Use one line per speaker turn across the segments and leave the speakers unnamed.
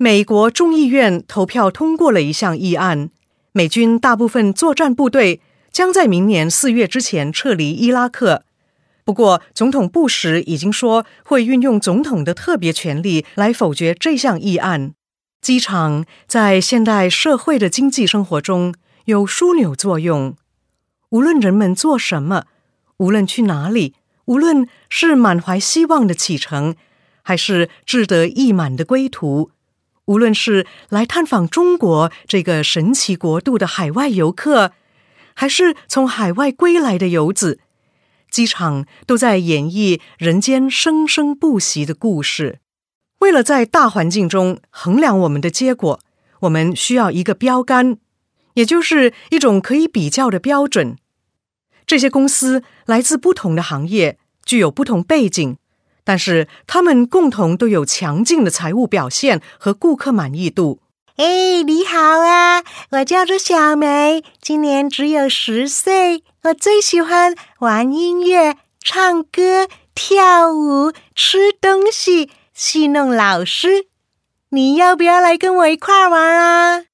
美国众议院投票通过了一项议案，美军大部分作战部队将在明年4月之前撤离伊拉克。不过，总统布什已经说会运用总统的特别权力来否决这项议案。机场在现代社会的经济生活中有枢纽作用，无论人们做什么，无论去哪里，无论是满怀希望的启程，还是志得意满的归途，无论是来探访中国这个神奇国度的海外游客，还是从海外归来的游子，机场都在演绎人间生生不息的故事。为了在大环境中衡量我们的结果，我们需要一个标杆，也就是一种可以比较的标准。这些公司来自不同的行业，具有不同背景，但是他们共同都有强劲的财务表现和顾客满意度。
你好啊，我叫做小梅，今年只有10岁。我最喜欢玩音乐、唱歌、跳舞、吃东西，戏弄老师。你要不要来跟我一块玩啊？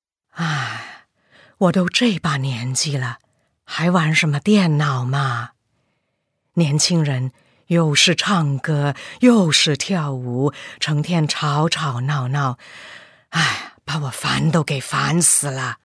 我都这把年纪了，还玩什么电脑嘛？年轻人又是唱歌又是跳舞，成天吵吵闹闹，把我烦都给烦死了。